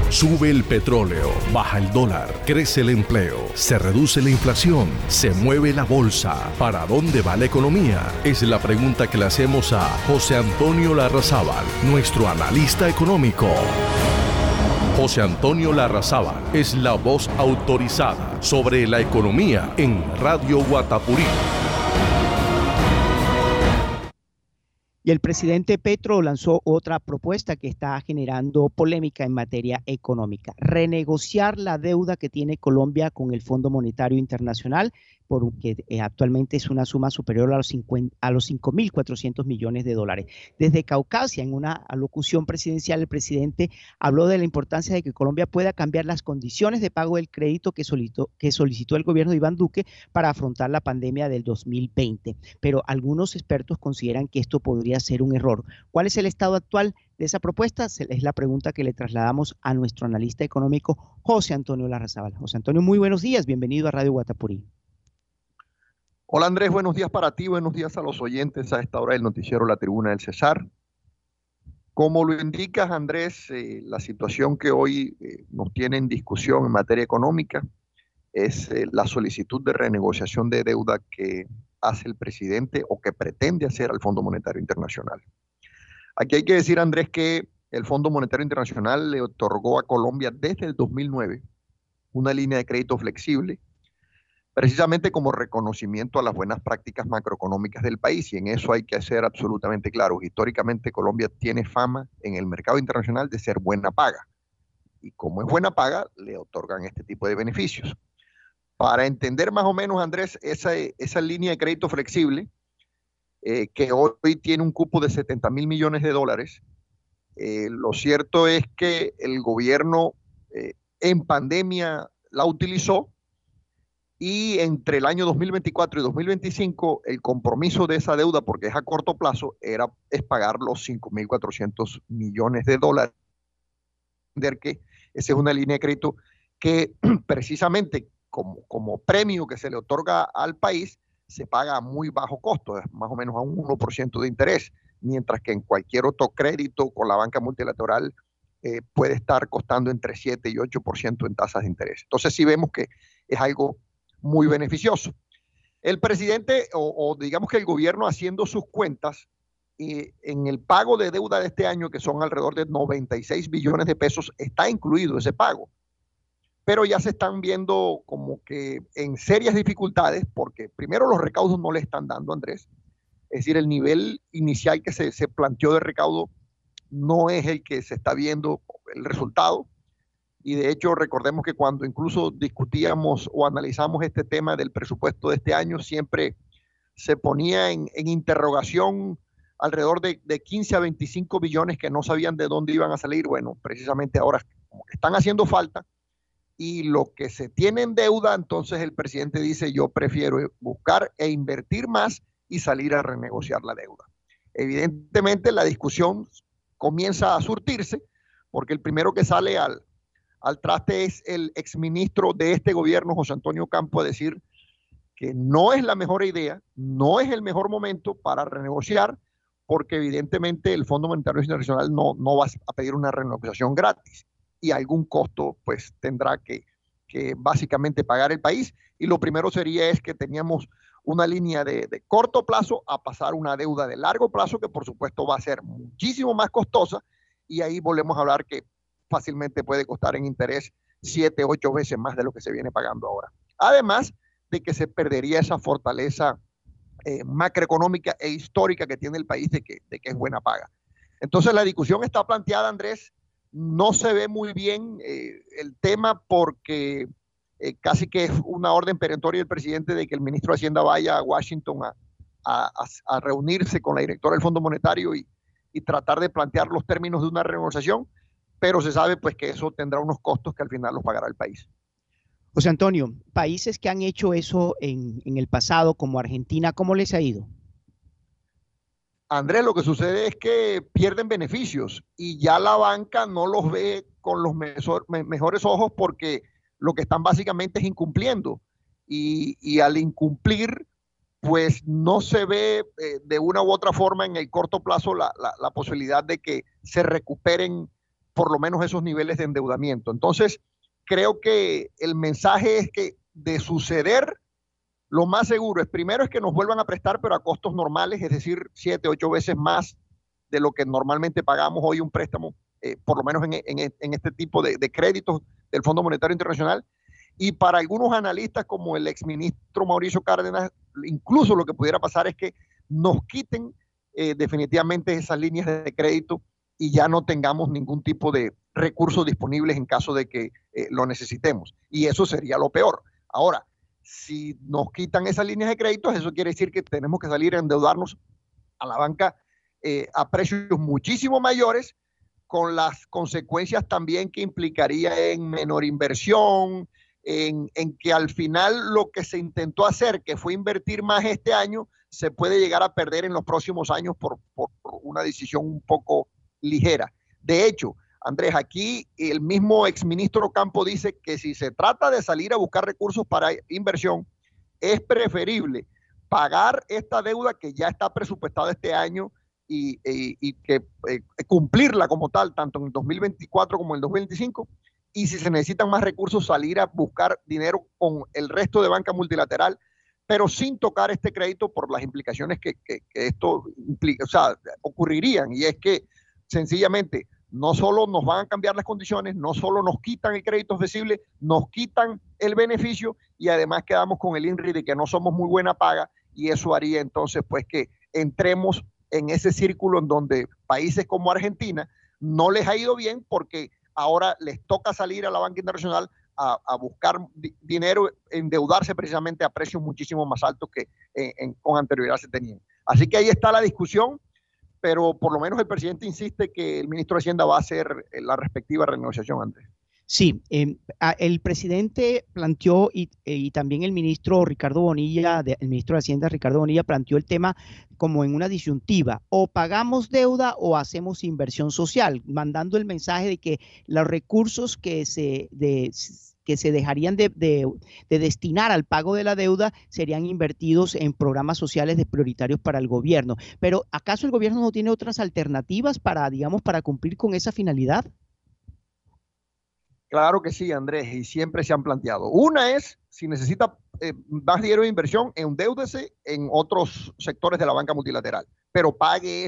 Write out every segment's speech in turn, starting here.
Sube el petróleo, baja el dólar, crece el empleo, se reduce la inflación, se mueve la bolsa. ¿Para dónde va la economía? Es la pregunta que le hacemos a José Antonio Larrazábal, nuestro analista económico. José Antonio Larrazábal es la voz autorizada sobre la economía en Radio Guatapurí. Y el presidente Petro lanzó otra propuesta que está generando polémica en materia económica: renegociar la deuda que tiene Colombia con el Fondo Monetario Internacional, porque actualmente es una suma superior a los 5.400 millones de dólares. Desde Caucasia, en una alocución presidencial, el presidente habló de la importancia de que Colombia pueda cambiar las condiciones de pago del crédito que solicitó el gobierno de Iván Duque para afrontar la pandemia del 2020. Pero algunos expertos consideran que esto podría ser un error. ¿Cuál es el estado actual de esa propuesta? Es la pregunta que le trasladamos a nuestro analista económico, José Antonio Larrazábal. José Antonio, muy buenos días. Bienvenido a Radio Guatapurí. Hola Andrés, buenos días para ti, buenos días a los oyentes a esta hora del noticiero La Tribuna del Cesar. Como lo indicas, Andrés, la situación que hoy nos tiene en discusión en materia económica es la solicitud de renegociación de deuda que hace el presidente o que pretende hacer al Fondo Monetario Internacional. Aquí hay que decir, Andrés, que el Fondo Monetario Internacional le otorgó a Colombia desde el 2009 una línea de crédito flexible, precisamente como reconocimiento a las buenas prácticas macroeconómicas del país, y en eso hay que ser absolutamente claros. Históricamente Colombia tiene fama en el mercado internacional de ser buena paga, y como es buena paga, le otorgan este tipo de beneficios. Para entender más o menos, Andrés, esa línea de crédito flexible, que hoy tiene un cupo de 70.000 millones de dólares, lo cierto es que el gobierno en pandemia la utilizó, y entre el año 2024 y 2025 el compromiso de esa deuda, porque es a corto plazo, es pagar los 5.400 millones de dólares. Que esa es una línea de crédito que precisamente como premio que se le otorga al país se paga a muy bajo costo, más o menos a un 1% de interés, mientras que en cualquier otro crédito con la banca multilateral puede estar costando entre 7 y 8% en tasas de interés. Entonces sí vemos que es algo muy beneficioso. El presidente, o digamos que el gobierno, haciendo sus cuentas, en el pago de deuda de este año, que son alrededor de 96 billones de pesos, está incluido ese pago. Pero ya se están viendo como que en serias dificultades, porque primero los recaudos no le están dando, Andrés. Es decir, el nivel inicial que se planteó de recaudo no es el que se está viendo el resultado. Y de hecho, recordemos que cuando incluso discutíamos o analizamos este tema del presupuesto de este año, siempre se ponía en interrogación alrededor de 15 a 25 billones que no sabían de dónde iban a salir. Bueno, precisamente ahora están haciendo falta, y lo que se tiene en deuda, entonces el presidente dice: yo prefiero buscar e invertir más y salir a renegociar la deuda. Evidentemente la discusión comienza a surtirse, porque el primero que sale al traste es el exministro de este gobierno, José Antonio Campo, a decir que no es la mejor idea, no es el mejor momento para renegociar, porque evidentemente el Fondo Monetario Internacional no va a pedir una renegociación gratis, y algún costo pues tendrá que básicamente pagar el país. Y lo primero sería es que teníamos una línea de corto plazo a pasar una deuda de largo plazo, que por supuesto va a ser muchísimo más costosa, y ahí volvemos a hablar que fácilmente puede costar en interés 7, 8 veces más de lo que se viene pagando ahora. Además de que se perdería esa fortaleza macroeconómica e histórica que tiene el país de que es buena paga. Entonces la discusión está planteada, Andrés. No se ve muy bien el tema, porque casi que es una orden perentoria del presidente de que el ministro de Hacienda vaya a Washington a reunirse con la directora del Fondo Monetario y tratar de plantear los términos de una renegociación, pero se sabe pues que eso tendrá unos costos que al final los pagará el país. José Antonio, países que han hecho eso en el pasado, como Argentina, ¿cómo les ha ido? Andrés, lo que sucede es que pierden beneficios, y ya la banca no los ve con los mejores ojos, porque lo que están básicamente es incumpliendo, y al incumplir pues no se ve de una u otra forma en el corto plazo la posibilidad de que se recuperen por lo menos esos niveles de endeudamiento. Entonces, creo que el mensaje es que de suceder, lo más seguro es, primero es que nos vuelvan a prestar, pero a costos normales, es decir, 7, 8 veces más de lo que normalmente pagamos hoy un préstamo, por lo menos en este tipo de créditos del Fondo Monetario Internacional. Y para algunos analistas, como el exministro Mauricio Cárdenas, incluso lo que pudiera pasar es que nos quiten definitivamente esas líneas de crédito y ya no tengamos ningún tipo de recursos disponibles en caso de que lo necesitemos. Y eso sería lo peor. Ahora, si nos quitan esas líneas de crédito, eso quiere decir que tenemos que salir a endeudarnos a la banca a precios muchísimo mayores, con las consecuencias también que implicaría en menor inversión, en que al final lo que se intentó hacer, que fue invertir más este año, se puede llegar a perder en los próximos años por una decisión un poco ligera. De hecho, Andrés, aquí el mismo exministro Campo dice que si se trata de salir a buscar recursos para inversión, es preferible pagar esta deuda que ya está presupuestada este año y que cumplirla como tal, tanto en el 2024 como en el 2025, y si se necesitan más recursos, salir a buscar dinero con el resto de banca multilateral, pero sin tocar este crédito por las implicaciones que esto implica, o sea, ocurrirían, y es que sencillamente no solo nos van a cambiar las condiciones, no solo nos quitan el crédito accesible, nos quitan el beneficio y además quedamos con el INRI de que no somos muy buena paga, y eso haría entonces pues que entremos en ese círculo en donde países como Argentina no les ha ido bien porque ahora les toca salir a la banca internacional a buscar dinero, endeudarse precisamente a precios muchísimo más altos que con anterioridad se tenían. Así que ahí está la discusión, pero por lo menos el presidente insiste que el ministro de Hacienda va a hacer la respectiva renegociación, Andrés. Sí, el presidente planteó y también el ministro Ricardo Bonilla, el ministro de Hacienda Ricardo Bonilla planteó el tema como en una disyuntiva: o pagamos deuda o hacemos inversión social, mandando el mensaje de que los recursos que se dejarían de destinar al pago de la deuda serían invertidos en programas sociales prioritarios para el gobierno. Pero ¿acaso el gobierno no tiene otras alternativas para, digamos, para cumplir con esa finalidad? Claro que sí, Andrés, y siempre se han planteado. Una es, si necesita más dinero de inversión, endeúdese en otros sectores de la banca multilateral, pero pague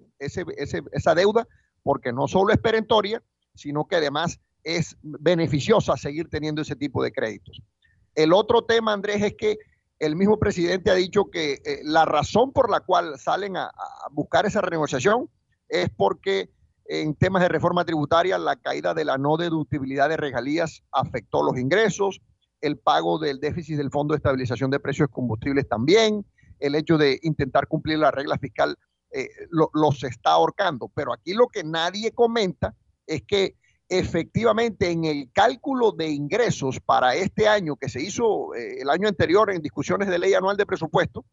esa deuda, porque no solo es perentoria, sino que además es beneficiosa seguir teniendo ese tipo de créditos. El otro tema, Andrés, es que el mismo presidente ha dicho que la razón por la cual salen a buscar esa renegociación es porque en temas de reforma tributaria, la caída de la no deductibilidad de regalías afectó los ingresos, el pago del déficit del Fondo de Estabilización de Precios de Combustibles también, el hecho de intentar cumplir la regla fiscal los está ahorcando. Pero aquí lo que nadie comenta es que efectivamente en el cálculo de ingresos para este año que se hizo el año anterior en discusiones de ley anual de presupuesto,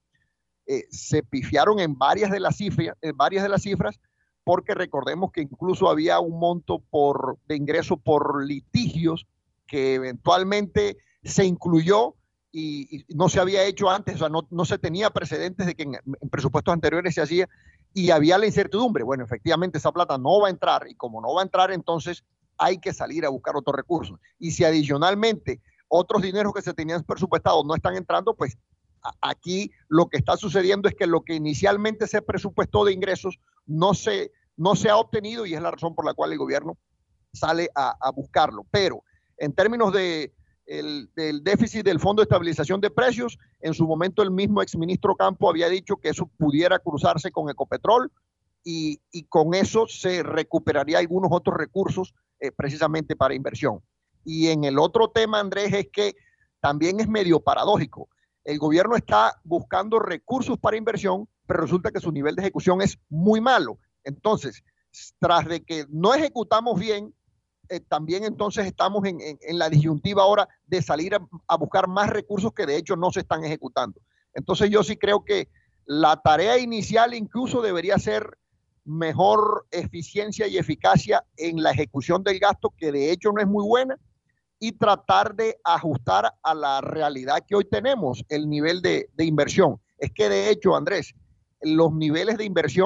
se pifiaron en varias de las cifras, porque recordemos que incluso había un monto de ingreso por litigios que eventualmente se incluyó y no se había hecho antes, o sea, no se tenía precedentes de que en presupuestos anteriores se hacía, y había la incertidumbre. Bueno, efectivamente esa plata no va a entrar, y como no va a entrar, entonces hay que salir a buscar otros recursos. Y si adicionalmente otros dineros que se tenían presupuestados no están entrando, pues aquí lo que está sucediendo es que lo que inicialmente se presupuestó de ingresos no se ha obtenido, y es la razón por la cual el gobierno sale a buscarlo. Pero en términos del déficit del Fondo de Estabilización de Precios, en su momento el mismo exministro Campo había dicho que eso pudiera cruzarse con Ecopetrol y con eso se recuperaría algunos otros recursos precisamente para inversión. Y en el otro tema, Andrés, es que también es medio paradójico. El gobierno está buscando recursos para inversión, pero resulta que su nivel de ejecución es muy malo. Entonces, tras de que no ejecutamos bien, también entonces estamos en la disyuntiva ahora de salir a buscar más recursos que de hecho no se están ejecutando. Entonces yo sí creo que la tarea inicial incluso debería ser mejor eficiencia y eficacia en la ejecución del gasto, que de hecho no es muy buena, y tratar de ajustar a la realidad que hoy tenemos, el nivel de inversión. Es que de hecho, Andrés, los niveles de inversión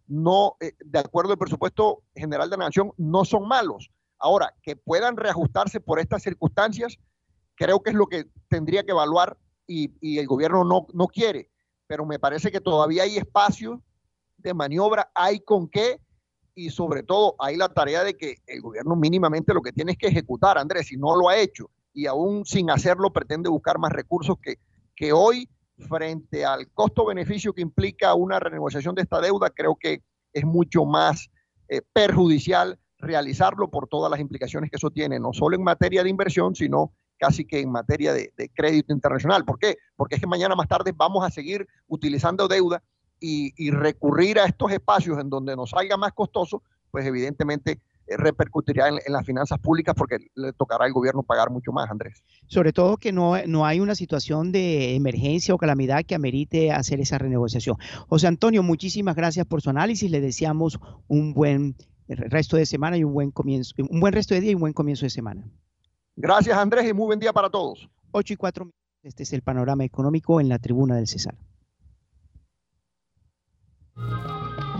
no, de acuerdo al presupuesto general de la Nación, no son malos. Ahora, que puedan reajustarse por estas circunstancias, creo que es lo que tendría que evaluar y el gobierno no quiere, pero me parece que todavía hay espacio de maniobra, hay con qué, y sobre todo hay la tarea de que el gobierno mínimamente lo que tiene es que ejecutar, Andrés, si no lo ha hecho, y aún sin hacerlo pretende buscar más recursos que hoy, frente al costo-beneficio que implica una renegociación de esta deuda, creo que es mucho más perjudicial realizarlo por todas las implicaciones que eso tiene, no solo en materia de inversión, sino casi que en materia de crédito internacional. ¿Por qué? Porque es que mañana más tarde vamos a seguir utilizando deuda y recurrir a estos espacios en donde nos salga más costoso, pues evidentemente repercutirá en las finanzas públicas porque le tocará al gobierno pagar mucho más, Andrés. Sobre todo que no hay una situación de emergencia o calamidad que amerite hacer esa renegociación. José Antonio, muchísimas gracias por su análisis. Le deseamos un buen resto de semana y un buen resto de día y un buen comienzo de semana. Gracias, Andrés, y muy buen día para todos. 8:04. Este es el panorama económico en la tribuna del Cesar.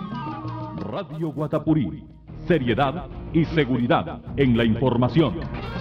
Radio Guatapurí, seriedad y seguridad en la información.